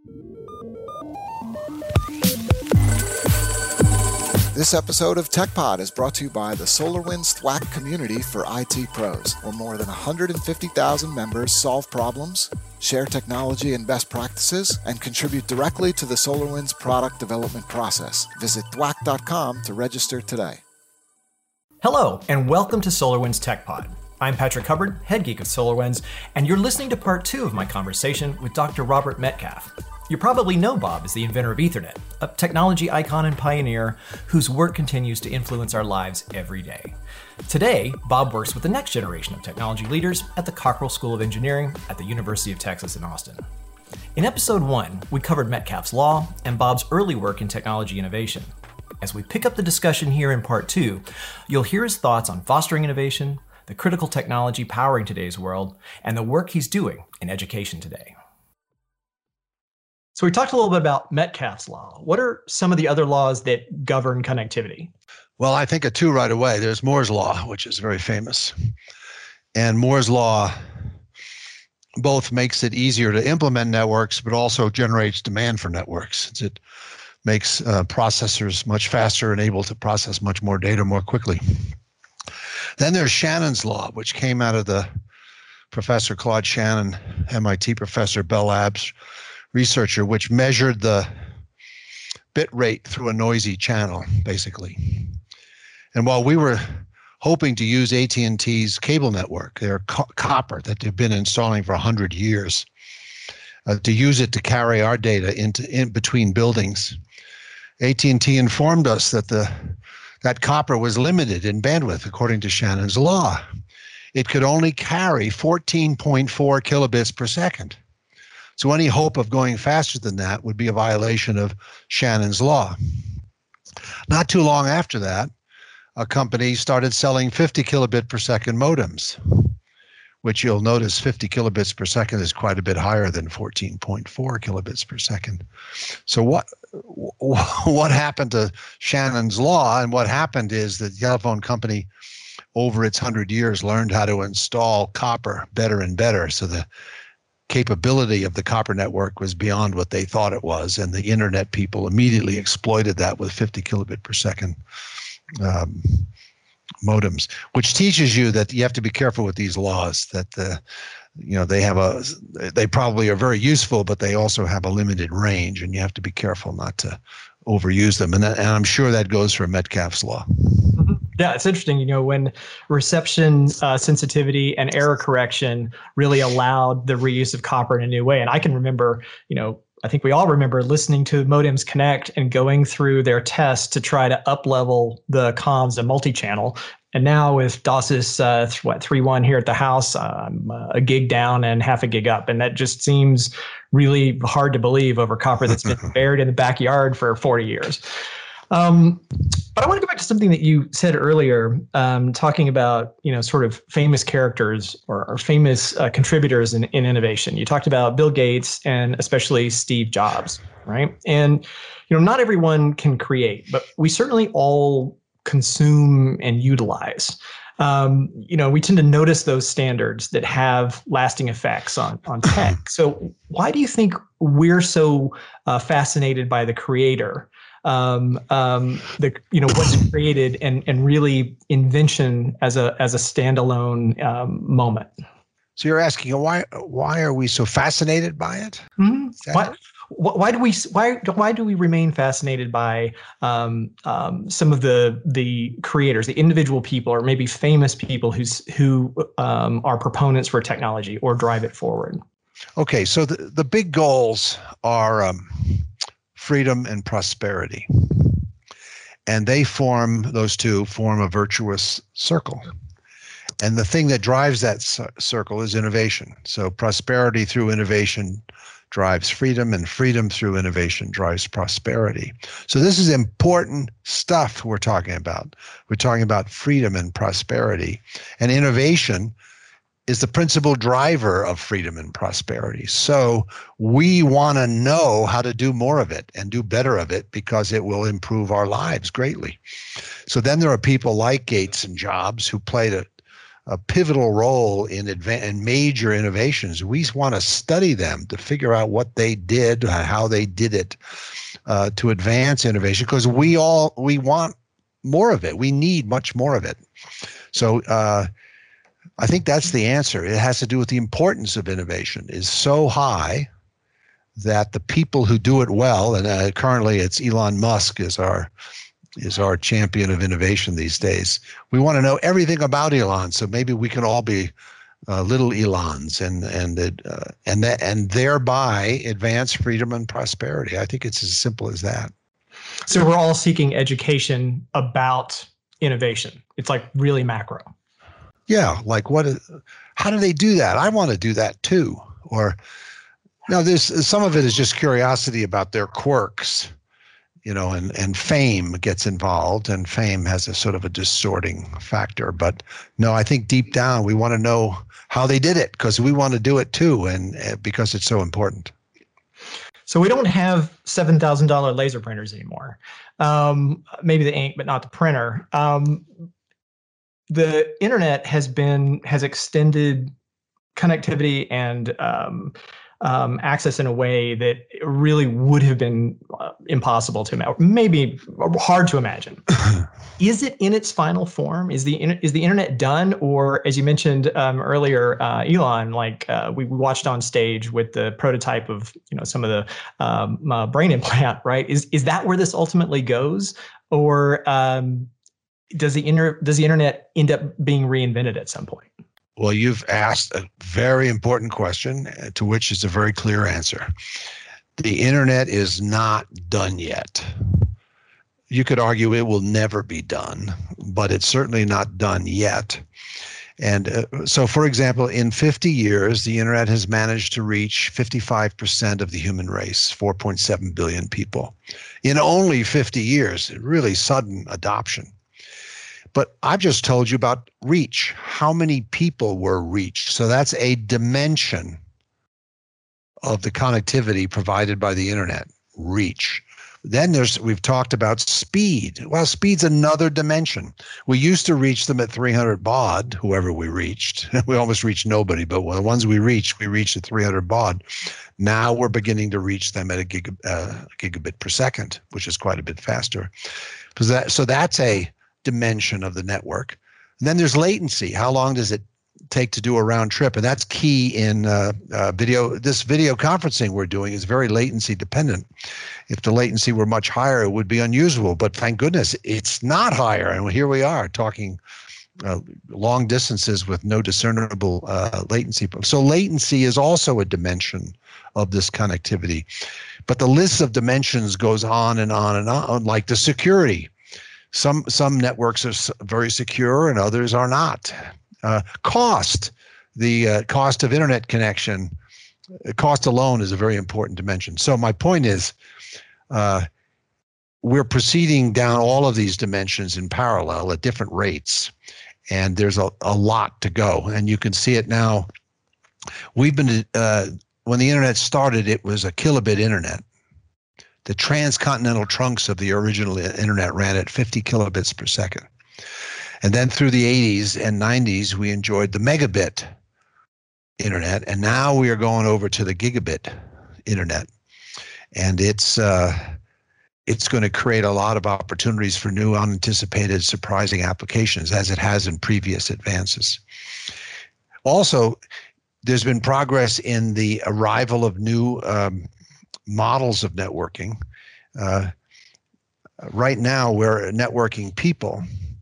This episode of TechPod is brought to you by the SolarWinds Thwack community for IT pros, where more than 150,000 members solve problems, share technology and best practices, and contribute directly to the SolarWinds product development process. Visit thwack.com to register today. Hello, and welcome to SolarWinds TechPod. I'm Patrick Hubbard, head geek of SolarWinds, and you're listening to part 2 of my conversation with Dr. Robert Metcalfe. You probably know Bob as the inventor of Ethernet, a technology icon and pioneer whose work continues to influence our lives every day. Today, Bob works with the next generation of technology leaders at the Cockrell School of Engineering at the University of Texas in Austin. In episode 1, we covered Metcalfe's Law and Bob's early work in technology innovation. As we pick up the discussion here in part 2, you'll hear his thoughts on fostering innovation, the critical technology powering today's world, and the work he's doing in education today. So we talked a little bit about Metcalfe's Law. What are some of the other laws that govern connectivity? Well, I think of two right away. There's Moore's Law, which is very famous. And Moore's Law both makes it easier to implement networks, but also generates demand for networks. It makes processors much faster and able to process much more data more quickly. Then there's Shannon's Law, which came out of the Professor Claude Shannon, MIT professor, Bell Labs researcher, which measured the bit rate through a noisy channel, basically. And while we were hoping to use AT&T's cable network, their copper that they've been installing for 100 years, to use it to carry our data in between buildings, AT&T informed us that that copper was limited in bandwidth according to Shannon's Law. It could only carry 14.4 kilobits per second. So any hope of going faster than that would be a violation of Shannon's Law. Not too long after that, a company started selling 50 kilobit per second modems, which you'll notice 50 kilobits per second is quite a bit higher than 14.4 kilobits per second. So what happened to Shannon's Law? And what happened is the telephone company, over its 100 years, learned how to install copper better and better. So the capability of the copper network was beyond what they thought it was, and the internet people immediately exploited that with 50 kilobit per second modems, which teaches you that you have to be careful with these laws, that they probably are very useful, but they also have a limited range, and you have to be careful not to overuse them. And I'm sure that goes for Metcalfe's Law. Mm-hmm. Yeah, it's interesting, when reception sensitivity and error correction really allowed the reuse of copper in a new way. And I can remember, I think we all remember listening to Modems Connect and going through their tests to try to up-level the comms and multi-channel. And now with DOSIS 3.1 here at the house, I'm a gig down and half a gig up. And that just seems really hard to believe over copper that's been buried in the backyard for 40 years. But I want to go back to something that you said earlier, talking about, sort of famous characters or famous contributors in innovation. You talked about Bill Gates and especially Steve Jobs, right? And, not everyone can create, but we certainly all consume and utilize. We tend to notice those standards that have lasting effects on tech. So why do you think we're so fascinated by the creator? What's created and really invention as a standalone moment. So you're asking why are we so fascinated by it? Mm-hmm. Why do we remain fascinated by some of the creators, the individual people, or maybe famous people who are proponents for technology or drive it forward? Okay, so the big goals are freedom and prosperity. And those two form a virtuous circle. And the thing that drives that circle is innovation. So prosperity through innovation drives freedom, and freedom through innovation drives prosperity. So this is important stuff we're talking about. We're talking about freedom and prosperity. And innovation is the principal driver of freedom and prosperity. So we want to know how to do more of it and do better of it because it will improve our lives greatly. So then there are people like Gates and Jobs who played a pivotal role in major innovations. We want to study them to figure out what they did, how they did it, to advance innovation, because we want more of it. We need much more of it. So I think that's the answer. It has to do with the importance of innovation is so high that the people who do it well, and currently it's Elon Musk is our champion of innovation these days. We want to know everything about Elon, so maybe we can all be little Elons and thereby advance freedom and prosperity. I think it's as simple as that. So we're all seeking education about innovation. It's like really macro. Yeah, like how do they do that? I want to do that too. Or no, there's some of it is just curiosity about their quirks. And fame gets involved, and fame has a sort of a distorting factor. But no, I think deep down we want to know how they did it, because we want to do it too, and because it's so important. So we don't have $7,000 laser printers anymore. Maybe the ink, but not the printer. The internet has extended connectivity and access in a way that really would have been impossible to imagine, maybe hard to imagine. Is it in its final form? Is the internet done? Or, as you mentioned earlier, Elon, we watched on stage with the prototype of some of the brain implant, right? Is that where this ultimately goes, or does the internet end up being reinvented at some point? Well, you've asked a very important question, to which is a very clear answer. The internet is not done yet. You could argue it will never be done, but it's certainly not done yet. And so, for example, in 50 years, the internet has managed to reach 55% of the human race, 4.7 billion people. In only 50 years, really sudden adoption. But I've just told you about reach. How many people were reached? So that's a dimension of the connectivity provided by the internet, reach. Then we've talked about speed. Well, speed's another dimension. We used to reach them at 300 baud, whoever we reached. We almost reached nobody, but the ones we reached at 300 baud. Now we're beginning to reach them at a gigabit per second, which is quite a bit faster. So that's a dimension of the network. And then there's latency. How long does it take to do a round trip? And that's key in video. This video conferencing we're doing is very latency dependent. If the latency were much higher, it would be unusable. But thank goodness it's not higher. And here we are talking long distances with no discernible latency. So latency is also a dimension of this connectivity. But the list of dimensions goes on and on and on, like the security. Some networks are very secure and others are not. Cost, the cost of internet connection, cost alone is a very important dimension. So my point is, we're proceeding down all of these dimensions in parallel at different rates, and there's a lot to go. And you can see it now. We've been when the internet started, it was a kilobit internet. The transcontinental trunks of the original internet ran at 50 kilobits per second. And then through the 80s and 90s, we enjoyed the megabit internet. And now we are going over to the gigabit internet. And it's going to create a lot of opportunities for new, unanticipated, surprising applications, as it has in previous advances. Also, there's been progress in the arrival of new models of networking. Right now, we're networking people,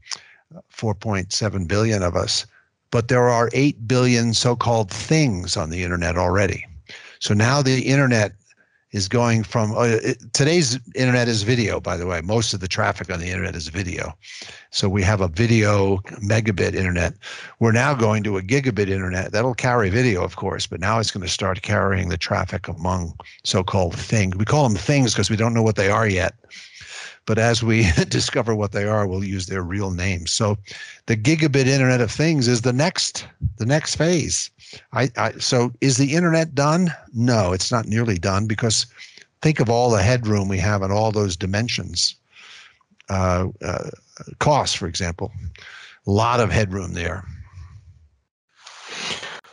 4.7 billion of us, but there are 8 billion so-called things on the internet already. So now the internet is going from, today's internet is video, by the way. Most of the traffic on the internet is video. So we have a video megabit internet. We're now going to a gigabit internet. That'll carry video, of course, but now it's going to start carrying the traffic among so-called things. We call them things because we don't know what they are yet. But as we discover what they are, we'll use their real names. So the gigabit internet of things is the next phase. So is the internet done? No, it's not nearly done, because think of all the headroom we have in all those dimensions. Cost, for example, a lot of headroom there.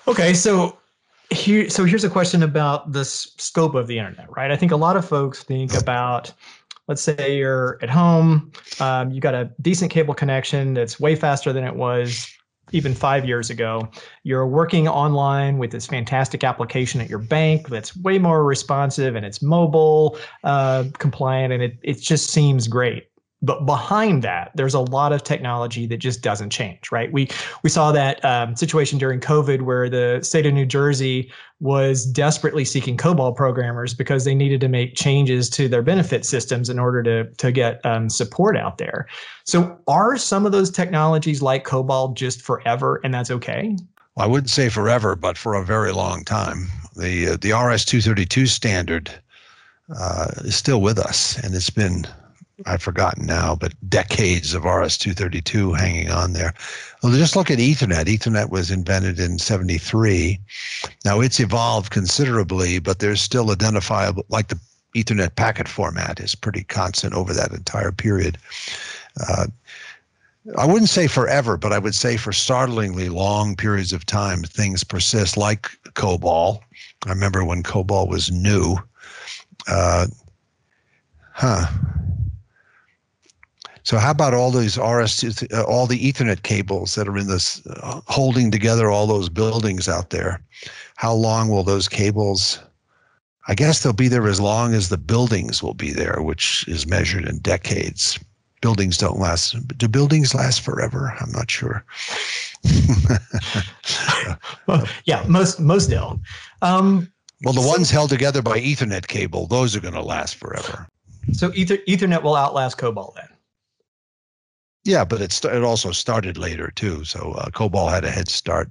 Okay, here's a question about the scope of the internet, right? I think a lot of folks think about, let's say you're at home, you got a decent cable connection that's way faster than it was even 5 years ago. You're working online with this fantastic application at your bank that's way more responsive and it's mobile compliant, and it just seems great. But behind that, there's a lot of technology that just doesn't change, right? We saw that situation during COVID where the state of New Jersey was desperately seeking COBOL programmers because they needed to make changes to their benefit systems in order to get support out there. So are some of those technologies like COBOL just forever, and that's okay? Well, I wouldn't say forever, but for a very long time. The RS-232 standard is still with us, and it's been, I've forgotten now, but decades of RS-232 hanging on there. Well, just look at Ethernet. Ethernet was invented in 73. Now it's evolved considerably, but there's still identifiable, like the Ethernet packet format is pretty constant over that entire period. I wouldn't say forever, but I would say for startlingly long periods of time, things persist, like COBOL. I remember when COBOL was new. So how about all these RS2, all the Ethernet cables that are in this, holding together all those buildings out there? How long will those cables, I guess they'll be there as long as the buildings will be there, which is measured in decades. Buildings don't last. Do buildings last forever? I'm not sure. Well, yeah, most don't. Well, the ones held together by Ethernet cable, those are going to last forever. So Ethernet will outlast COBOL then? Yeah, but it also started later too. So COBOL had a head start.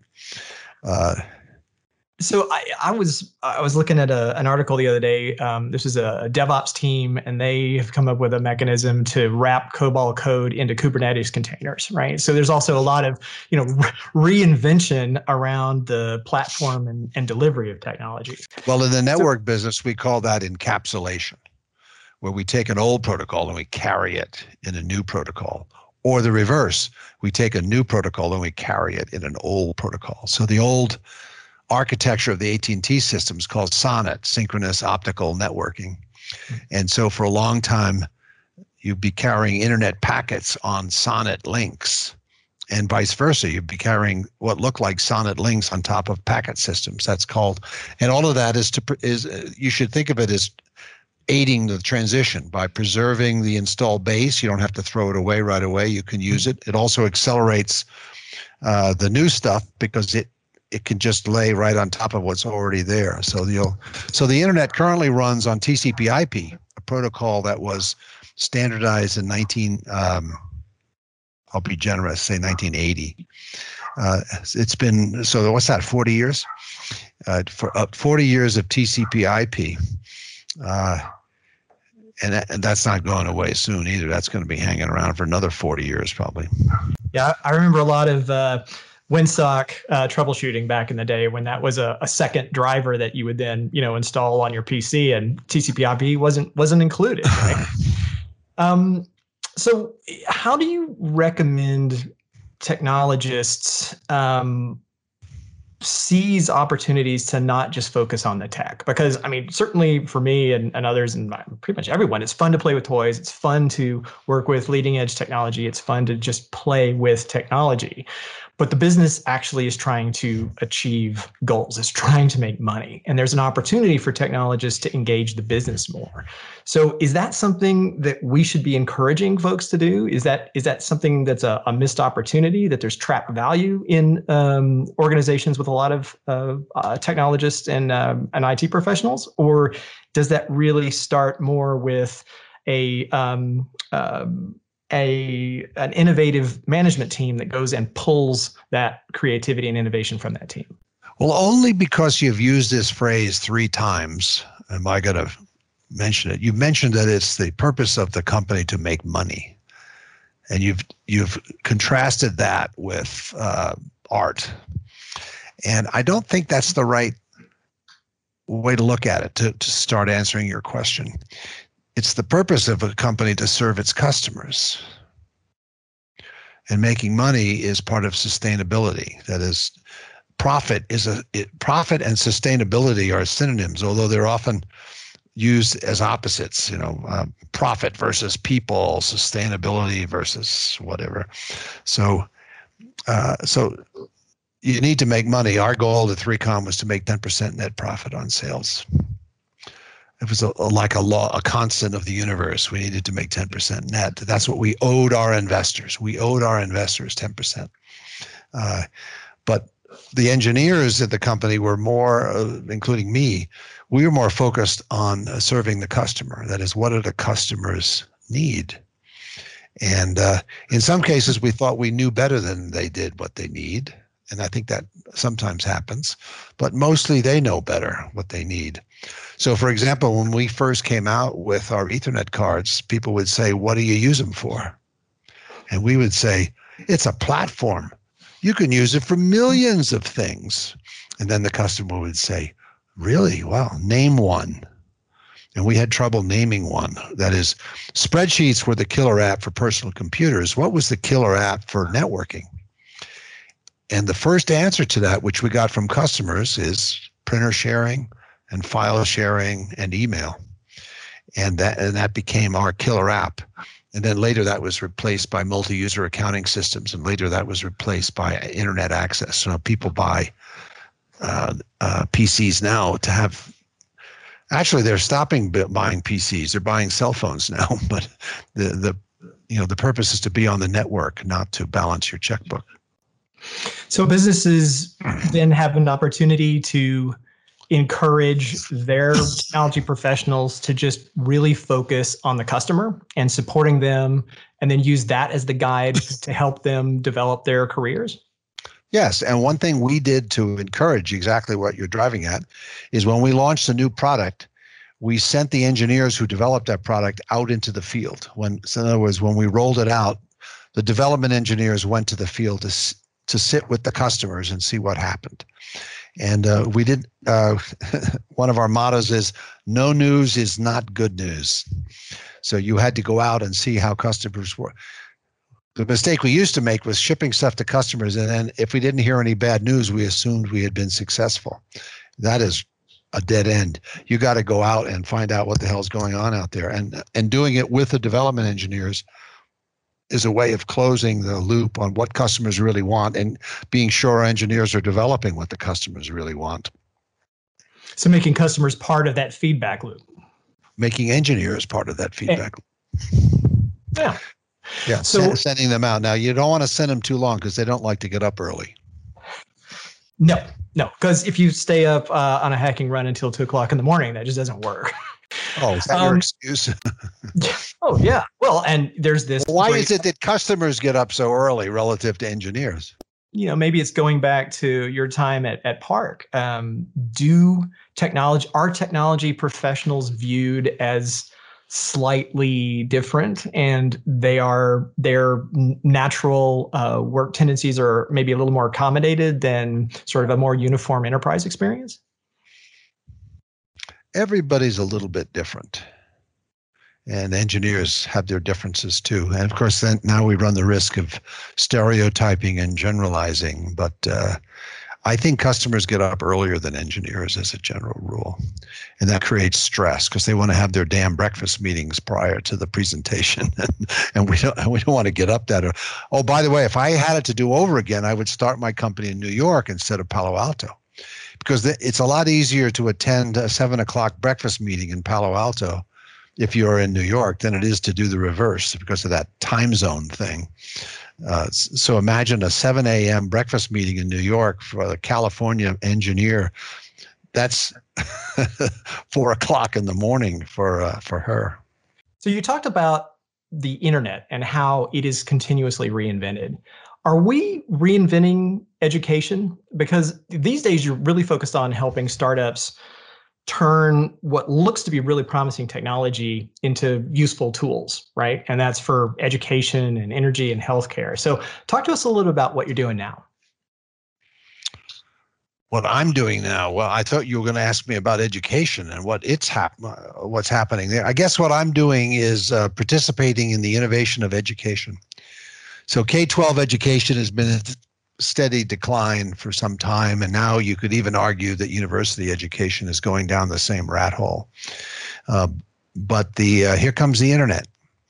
So I was looking at an article the other day. This is a DevOps team, and they have come up with a mechanism to wrap COBOL code into Kubernetes containers, right? So there's also a lot of reinvention around the platform and delivery of technology. Well, in the network business, we call that encapsulation, where we take an old protocol and we carry it in a new protocol. Or the reverse, we take a new protocol and we carry it in an old protocol. So the old architecture of the AT&T system is called SONET, Synchronous Optical Networking. And so for a long time, you'd be carrying internet packets on SONET links, and vice versa. You'd be carrying what looked like SONET links on top of packet systems. That's called, and all of that is you should think of it as aiding the transition by preserving the installed base. You don't have to throw it away right away. You can use it. It also accelerates the new stuff because it can just lay right on top of what's already there. So the internet currently runs on TCP/IP, a protocol that was standardized in I'll be generous, say 1980. It's been, so what's that, 40 years? For 40 years of TCP/IP. And that's not going away soon either. That's going to be hanging around for another 40 years probably. Yeah, I remember a lot of WinSock troubleshooting back in the day when that was a second driver that you would then install on your PC, and TCP/IP wasn't included, right? So how do you recommend technologists seize opportunities to not just focus on the tech? Because I mean, certainly for me and others and pretty much everyone, it's fun to play with toys. It's fun to work with leading edge technology. It's fun to just play with technology. But the business actually is trying to achieve goals. It's trying to make money. And there's an opportunity for technologists to engage the business more. So is that something that we should be encouraging folks to do? Is that something that's a missed opportunity, that there's trapped value in organizations with a lot of technologists and IT professionals? Or does that really start more with an innovative management team that goes and pulls that creativity and innovation from that team? Well, only because you've used this phrase 3 times am I going to mention it. You've mentioned that it's the purpose of the company to make money, and you've contrasted that with art. And I don't think that's the right way to look at it to start answering your question. It's the purpose of a company to serve its customers. And making money is part of sustainability. That is, profit profit and sustainability are synonyms, although they're often used as opposites. Profit versus people, sustainability versus whatever. So you need to make money. Our goal at 3Com was to make 10% net profit on sales. It was like a constant of the universe. We needed to make 10% net. That's what we owed our investors. We owed our investors 10%. But the engineers at the company were more, including me, we were more focused on serving the customer. That is, what do the customers need? And in some cases, we thought we knew better than they did what they need. And I think that sometimes happens. But mostly they know better what they need. So, for example, when we first came out with our Ethernet cards, people would say, what do you use them for? And we would say, it's a platform. You can use it for millions of things. And then the customer would say, really? Well, name one. And we had trouble naming one. That is, spreadsheets were the killer app for personal computers. What was the killer app for networking? And the first answer to that, which we got from customers, is printer sharing and file sharing and email. And that became our killer app. And then later that was replaced by multi-user accounting systems. And later that was replaced by internet access. So people buy PCs now to have, actually they're stopping buying PCs. They're buying cell phones now. But the purpose is to be on the network, not to balance your checkbook. So businesses then have an opportunity to encourage their technology professionals to just really focus on the customer and supporting them, and then use that as the guide to help them develop their careers? Yes. And one thing we did to encourage exactly what you're driving at is when we launched a new product, we sent the engineers who developed that product out into the field. So in other words, when we rolled it out, the development engineers went to the field to sit with the customers and see what happened. And we did, one of our mottos is, no news is not good news. So you had to go out and see how customers were. The mistake we used to make was shipping stuff to customers, and then if we didn't hear any bad news, we assumed we had been successful. That is a dead end. You got to go out and find out what the hell's going on out there. And doing it with the development engineers is a way of closing the loop on what customers really want and being sure our engineers are developing what the customers really want. So making customers part of that feedback loop. Making engineers part of that feedback loop. Yeah. Yeah, so sending them out. Now, you don't want to send them too long because they don't like to get up early. No, because if you stay up on a hacking run until 2 o'clock in the morning, that just doesn't work. Oh, is that your excuse? Oh, yeah. Well, and there's this. Why is it that customers get up so early relative to engineers? Maybe it's going back to your time at Park. Are technology professionals viewed as slightly different, and their natural work tendencies are maybe a little more accommodated than sort of a more uniform enterprise experience? Everybody's a little bit different, and engineers have their differences too. And of course, then now we run the risk of stereotyping and generalizing. But I think customers get up earlier than engineers as a general rule, and that creates stress because they want to have their damn breakfast meetings prior to the presentation, and we don't want to get up that early. Oh, by the way, if I had it to do over again, I would start my company in New York instead of Palo Alto. Because it's a lot easier to attend a 7 o'clock breakfast meeting in Palo Alto if you're in New York than it is to do the reverse because of that time zone thing. So imagine a 7 a.m. breakfast meeting in New York for a California engineer. That's 4 o'clock in the morning for her. So you talked about the internet and how it is continuously reinvented. Are we reinventing education? Because these days you're really focused on helping startups turn what looks to be really promising technology into useful tools, right? And that's for education and energy and healthcare. So talk to us a little bit about what you're doing now. What I'm doing now, well, I thought you were going to ask me about education and what's happening there. I guess what I'm doing is participating in the innovation of education. So K-12 education has been steady decline for some time, and now you could even argue that university education is going down the same rat hole. But here comes the internet.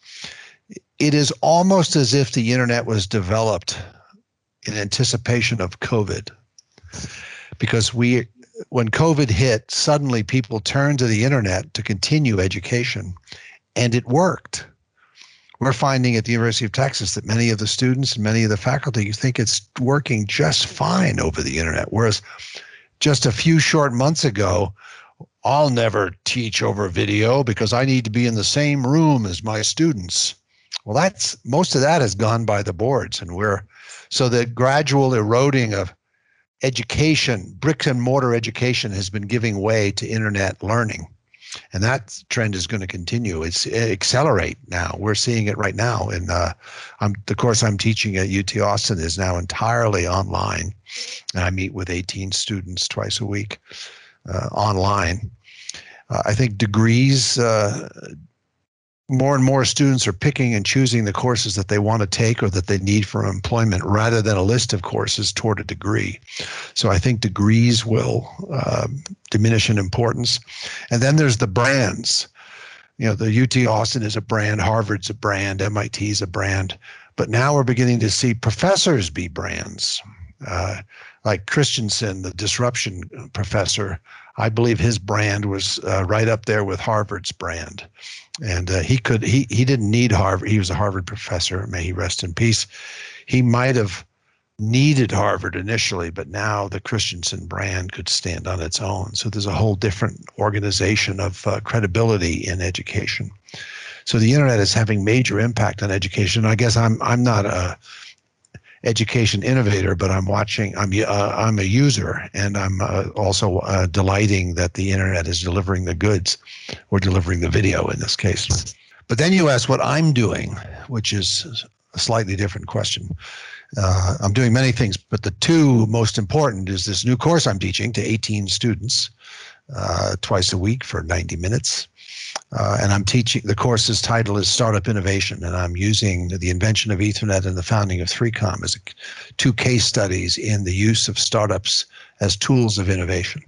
It is almost as if the internet was developed in anticipation of COVID, because when COVID hit, suddenly people turned to the internet to continue education, and it worked. We're finding at the University of Texas that many of the students and many of the faculty think it's working just fine over the internet, whereas just a few short months ago, I'll never teach over video because I need to be in the same room as my students. Well, most of that has gone by the boards, and so the gradual eroding of education, bricks and mortar education, has been giving way to internet learning. And that trend is going to continue. It's accelerate now. We're seeing it right now. And the course I'm teaching at UT Austin is now entirely online. And I meet with 18 students twice a week online. I think degrees, more and more students are picking and choosing the courses that they want to take or that they need for employment rather than a list of courses toward a degree. So I think degrees will diminish in importance. And then there's the brands. The UT Austin is a brand, Harvard's a brand, MIT's a brand. But now we're beginning to see professors be brands. Like Christensen, the disruption professor, I believe his brand was right up there with Harvard's brand. And he didn't need Harvard. He was a Harvard professor. May he rest in peace. He might have needed Harvard initially, but now the Christensen brand could stand on its own. So there's a whole different organization of credibility in education. So the internet is having major impact on education. I guess I'm not a education innovator, but I'm a user, and I'm also delighting that the internet is delivering the goods, or delivering the video in this case. But then you ask what I'm doing, which is a slightly different question. I'm doing many things, but the two most important is this new course I'm teaching to 18 students twice a week for 90 minutes. And I'm teaching, the course's title is Startup Innovation, and I'm using the invention of Ethernet and the founding of 3Com as two case studies in the use of startups as tools of innovation.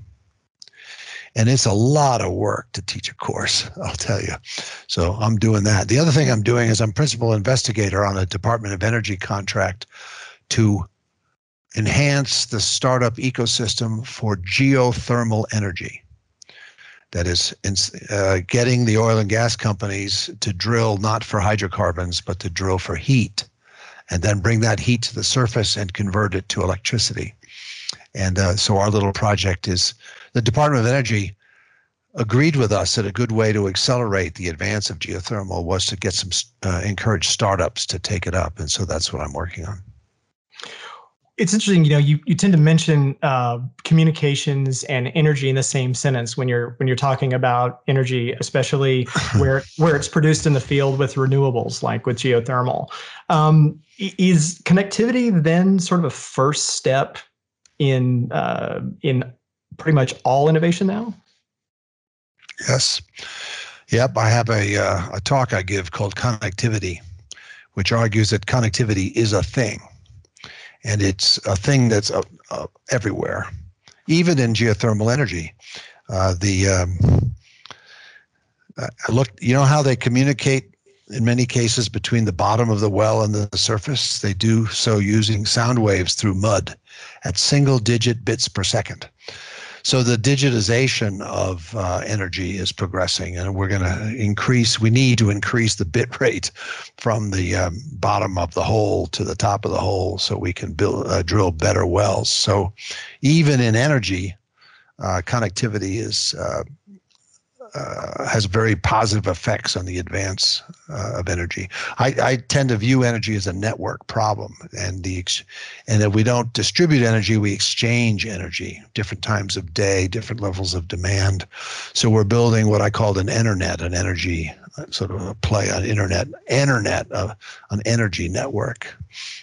And it's a lot of work to teach a course, I'll tell you. So I'm doing that. The other thing I'm doing is I'm principal investigator on a Department of Energy contract to enhance the startup ecosystem for geothermal energy. That is getting the oil and gas companies to drill not for hydrocarbons, but to drill for heat, and then bring that heat to the surface and convert it to electricity. And so our little project is, the Department of Energy agreed with us that a good way to accelerate the advance of geothermal was to get encourage startups to take it up. And so that's what I'm working on. It's interesting, you tend to mention communications and energy in the same sentence when you're talking about energy, especially where it's produced in the field with renewables, like with geothermal. Is connectivity then sort of a first step in pretty much all innovation now? Yes. Yep. I have a talk I give called Connectivity, which argues that connectivity is a thing. And it's a thing that's everywhere, even in geothermal energy. You know how they communicate in many cases between the bottom of the well and the surface? They do so using sound waves through mud at single-digit bits per second. So the digitization of energy is progressing, and we need to increase the bit rate from the bottom of the hole to the top of the hole so we can drill better wells. So even in energy, connectivity has very positive effects on the advance of energy. I tend to view energy as a network problem, and if we don't distribute energy, we exchange energy, different times of day, different levels of demand. So we're building what I called an internet, an energy sort of a play on internet, an energy network.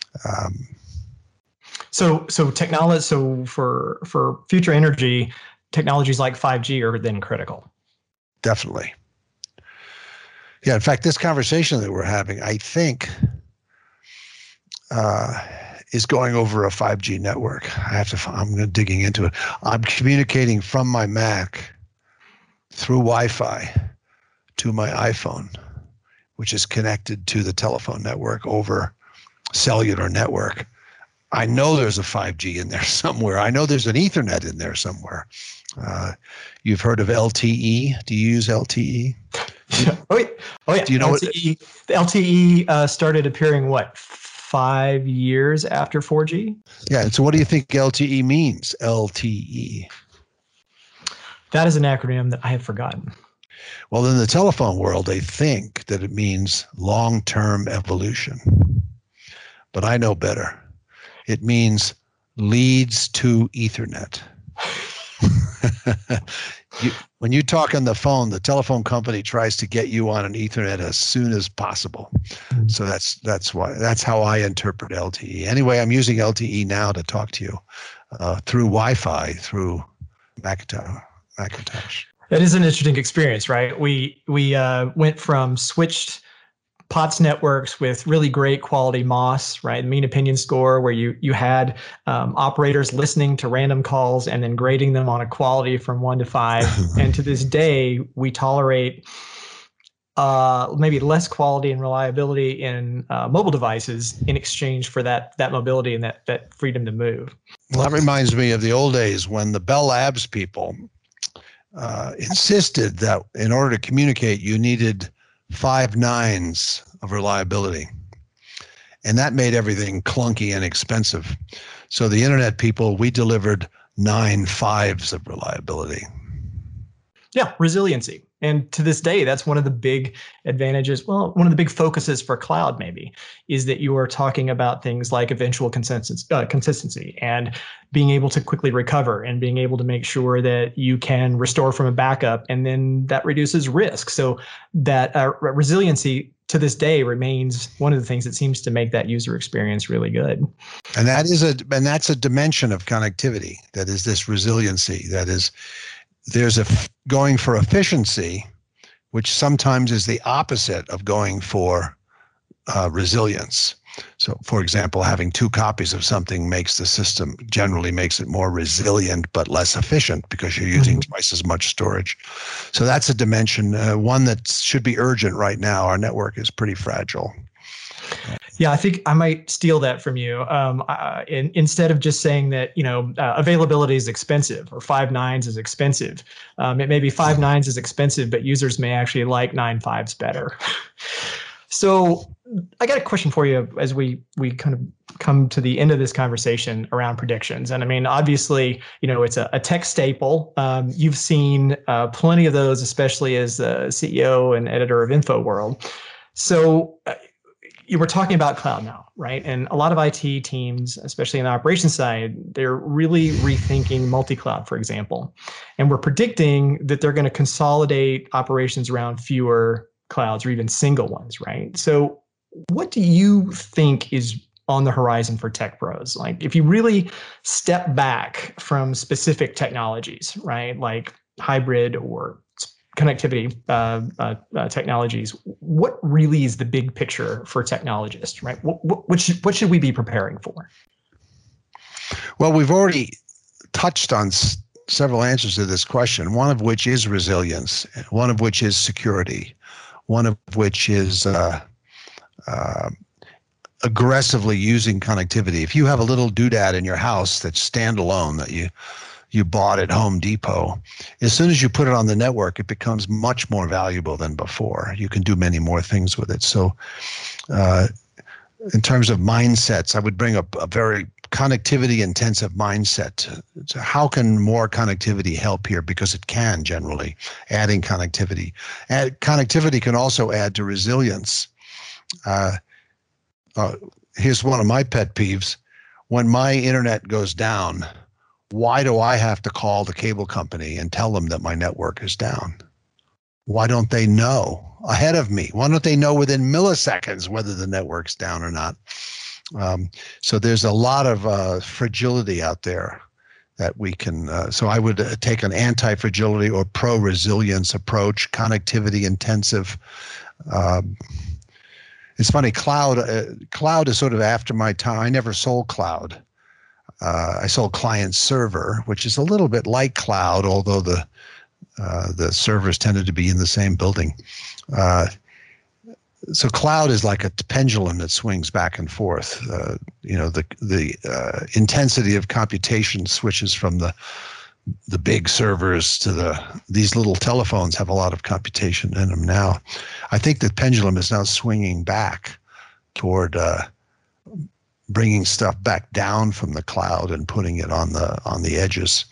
So technology. So for future energy, technologies like 5G are then critical. Definitely. Yeah, in fact, this conversation that we're having, I think, is going over a 5G network. I'm digging into it. I'm communicating from my Mac through Wi-Fi to my iPhone, which is connected to the telephone network over cellular network. I know there's a 5G in there somewhere. I know there's an Ethernet in there somewhere. You've heard of LTE. Do you use LTE? Oh yeah. Do you know LTE? The LTE started appearing 5 years after 4G? Yeah. So what do you think LTE means? LTE. That is an acronym that I have forgotten. Well, in the telephone world, they think that it means long-term evolution. But I know better. It means leads to Ethernet. When you talk on the phone, the telephone company tries to get you on an Ethernet as soon as possible. So that's how I interpret LTE. Anyway, I'm using LTE now to talk to you through Wi-Fi, through Macintosh. That is an interesting experience, right? We went from switched POTS networks with really great quality MOS, right? Mean opinion score, where you had operators listening to random calls and then grading them on a quality from 1 to 5. And to this day, we tolerate maybe less quality and reliability in mobile devices in exchange for that mobility and that freedom to move. Well, that reminds me of the old days when the Bell Labs people insisted that in order to communicate, you needed 5 nines of reliability. And that made everything clunky and expensive. So the internet people, we delivered 9 5s of reliability. Yeah, resiliency. And to this day, that's one of the big advantages. Well, one of the big focuses for cloud maybe is that you are talking about things like eventual consistency and being able to quickly recover and being able to make sure that you can restore from a backup, and then that reduces risk. So that resiliency to this day remains one of the things that seems to make that user experience really good. And that's a dimension of connectivity. That is this resiliency. That is, there's going for efficiency, which sometimes is the opposite of going for resilience. So, for example, having 2 copies of something generally makes it more resilient but less efficient because you're using twice as much storage. So that's a dimension, one that should be urgent right now. Our network is pretty fragile. Yeah, I think I might steal that from you. Instead of just saying that, availability is expensive or 5 nines is expensive, it may be 5 nines is expensive, but users may actually like 9 5s better. So I got a question for you as we kind of come to the end of this conversation around predictions. And I mean, obviously, it's a tech staple. You've seen plenty of those, especially as the CEO and editor of InfoWorld. So you were talking about cloud now, right? And a lot of IT teams, especially on the operations side, they're really rethinking multi-cloud, for example. And we're predicting that they're going to consolidate operations around fewer clouds or even single ones, right? So what do you think is on the horizon for tech pros? Like if you really step back from specific technologies, right? Like hybrid or connectivity technologies, what really is the big picture for technologists, right? What should we be preparing for? Well, we've already touched on several answers to this question, one of which is resilience, one of which is security, one of which is aggressively using connectivity. If you have a little doodad in your house that's standalone that you bought at Home Depot, as soon as you put it on the network, it becomes much more valuable than before. You can do many more things with it. So in terms of mindsets, I would bring up a very connectivity intensive mindset. So how can more connectivity help here? Because it can generally, adding connectivity. Connectivity can also add to resilience. Here's one of my pet peeves. When my internet goes down, why do I have to call the cable company and tell them that my network is down? Why don't they know ahead of me? Why don't they know within milliseconds whether the network's down or not? So there's a lot of fragility out there that we can, so I would take an anti-fragility or pro-resilience approach, connectivity intensive. It's funny, cloud is sort of after my time. I never sold cloud. I sold client server, which is a little bit like cloud, although the servers tended to be in the same building. So cloud is like a pendulum that swings back and forth. The intensity of computation switches from the big servers to these little telephones have a lot of computation in them now. I think the pendulum is now swinging back toward bringing stuff back down from the cloud and putting it on the edges.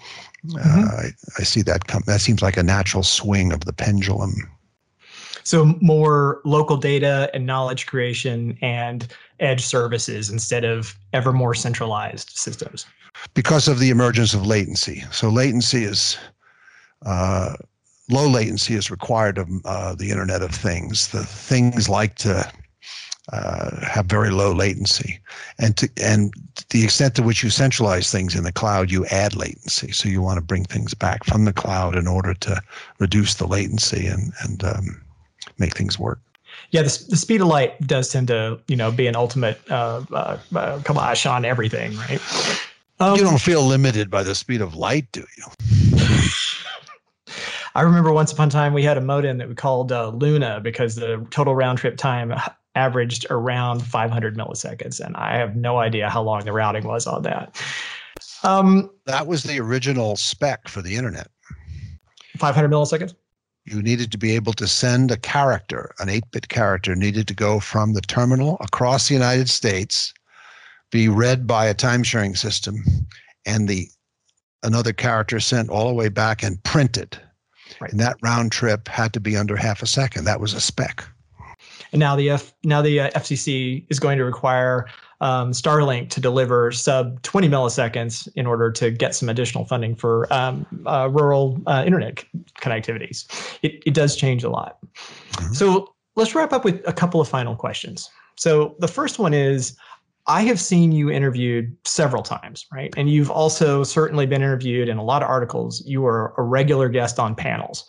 I see that that seems like a natural swing of the pendulum. So more local data and knowledge creation and edge services instead of ever more centralized systems. Because of the emergence of latency. So latency is, low latency is required of the Internet of Things. The things like to have very low latency. And the extent to which you centralize things in the cloud, you add latency. So you want to bring things back from the cloud in order to reduce the latency and make things work. Yeah, the speed of light does tend to, be an ultimate kibosh on everything, right? You don't feel limited by the speed of light, do you? I remember once upon a time we had a modem that we called Luna because the total round trip time averaged around 500 milliseconds, and I have no idea how long the routing was on that. That was the original spec for the internet. 500 milliseconds? You needed to be able to send a character, an 8-bit character needed to go from the terminal across the United States, be read by a time-sharing system, and another character sent all the way back and printed. Right. And that round trip had to be under half a second. That was a spec. And now the FCC is going to require Starlink to deliver sub 20 milliseconds in order to get some additional funding for rural internet connectivities. It does change a lot. Mm-hmm. So let's wrap up with a couple of final questions. So the first one is, I have seen you interviewed several times, right? And you've also certainly been interviewed in a lot of articles. You are a regular guest on panels.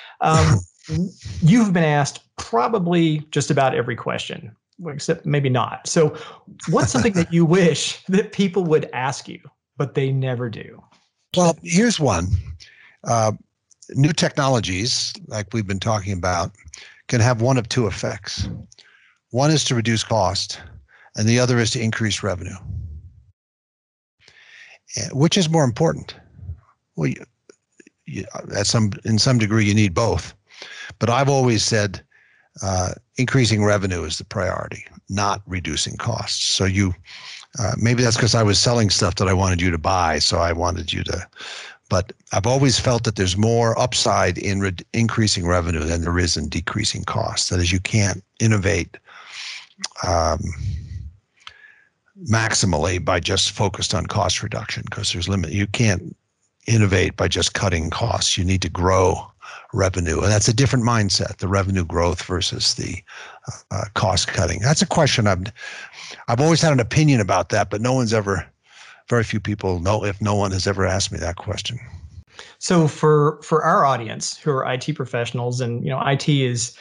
You've been asked probably just about every question, except maybe not. So what's something that you wish that people would ask you, but they never do? Well, here's one. New technologies, like we've been talking about, can have one of two effects. One is to reduce cost, and the other is to increase revenue. Which is more important? Well, in some degree, you need both. But I've always said increasing revenue is the priority, not reducing costs. So maybe that's because I was selling stuff that I wanted you to buy, so I wanted you to. But I've always felt that there's more upside in increasing revenue than there is in decreasing costs. That is, you can't innovate maximally by just focused on cost reduction, because there's limit. You can't innovate by just cutting costs. You need to grow revenue, and that's a different mindset, the revenue growth versus the cost cutting. That's a question I've always had an opinion about that, but very few people know, if no one has ever asked me that question. So for our audience who are IT professionals, and IT is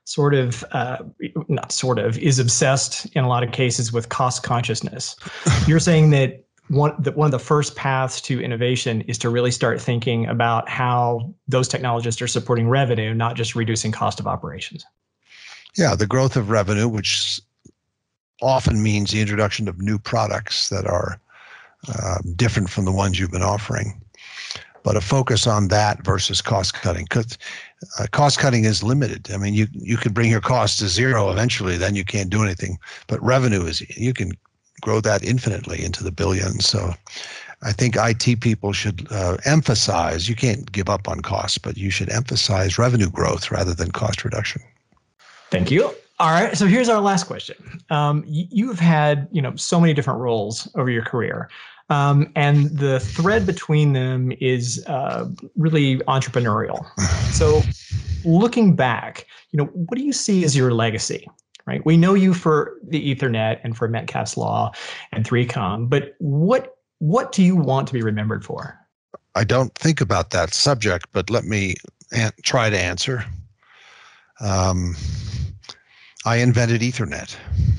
is obsessed in a lot of cases with cost consciousness. You're saying that one of the first paths to innovation is to really start thinking about how those technologists are supporting revenue, not just reducing cost of operations. Yeah, the growth of revenue, which often means the introduction of new products that are different from the ones you've been offering, but a focus on that versus cost cutting, because cost cutting is limited. I mean, you could bring your cost to zero eventually, then you can't do anything. But revenue you can grow that infinitely into the billions. So I think IT people should emphasize, you can't give up on costs, but you should emphasize revenue growth rather than cost reduction. Thank you. All right. So here's our last question. You've had, so many different roles over your career. And the thread between them is really entrepreneurial. So looking back, what do you see as your legacy? Right? We know you for the Ethernet and for Metcalfe's Law and 3Com, but what do you want to be remembered for? I don't think about that subject, but let me try to answer. I invented Ethernet.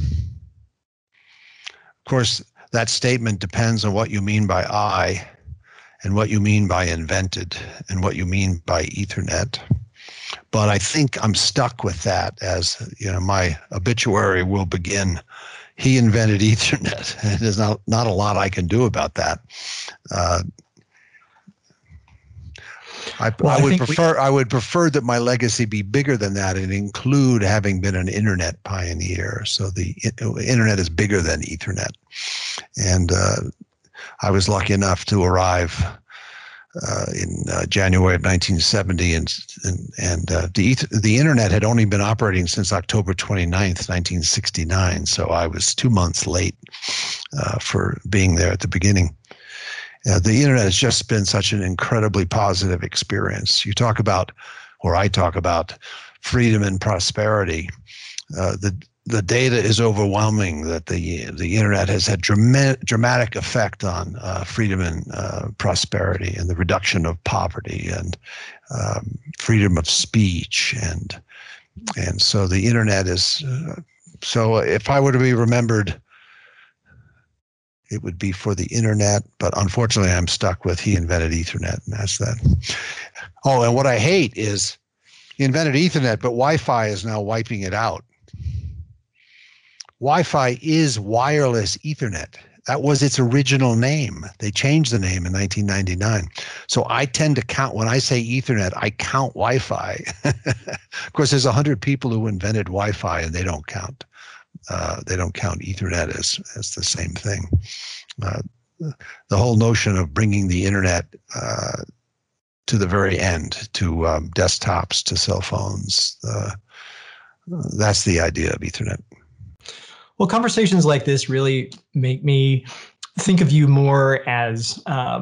Of course, that statement depends on what you mean by I, and what you mean by invented, and what you mean by Ethernet. But I think I'm stuck with that, as my obituary will begin. He invented Ethernet. There's not a lot I can do about that. I would prefer that my legacy be bigger than that and include having been an internet pioneer. So the internet is bigger than Ethernet. And I was lucky enough to arrive in January of 1970, and the internet had only been operating since October 29th, 1969. So I was 2 months late for being there at the beginning. The internet has just been such an incredibly positive experience. You talk about, or I talk about, freedom and prosperity. The data is overwhelming that the internet has had dramatic effect on freedom and prosperity, and the reduction of poverty, and freedom of speech, and so the internet is. So if I were to be remembered, it would be for the internet, but unfortunately I'm stuck with he invented Ethernet, and that's that. Oh, and what I hate is he invented Ethernet, but Wi-Fi is now wiping it out. Wi-Fi is wireless Ethernet. That was its original name. They changed the name in 1999. So I tend to count, when I say Ethernet, I count Wi-Fi. Of course, there's 100 people who invented Wi-Fi, and they don't count. They don't count Ethernet as the same thing. The whole notion of bringing the internet to the very end, to desktops, to cell phones, that's the idea of Ethernet. Well, conversations like this really make me think of you more as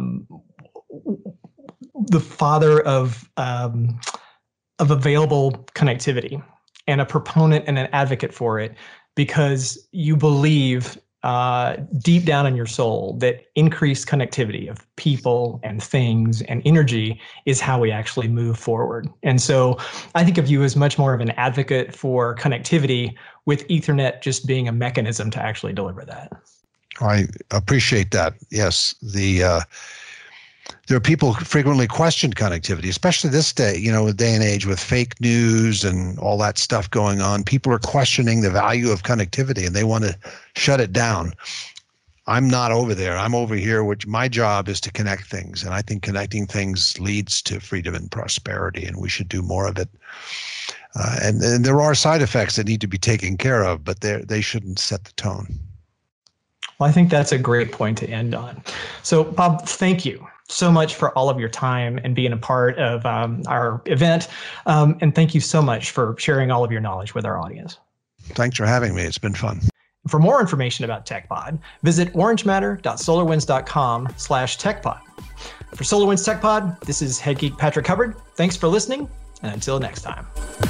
the father of available connectivity, and a proponent and an advocate for it, because you believe deep down in your soul that increased connectivity of people and things and energy is how we actually move forward. And so I think of you as much more of an advocate for connectivity, with Ethernet just being a mechanism to actually deliver that. I appreciate that. Yes. There are people who frequently question connectivity, especially this day, day and age with fake news and all that stuff going on. People are questioning the value of connectivity, and they want to shut it down. I'm not over there. I'm over here, which my job is to connect things. And I think connecting things leads to freedom and prosperity, and we should do more of it. And there are side effects that need to be taken care of, but they shouldn't set the tone. Well, I think that's a great point to end on. So, Bob, thank you so much for all of your time and being a part of our event. And thank you so much for sharing all of your knowledge with our audience. Thanks for having me. It's been fun. For more information about TechPod, visit orangematter.solarwinds.com/TechPod. For SolarWinds TechPod, this is Head Geek Patrick Hubbard. Thanks for listening, and until next time.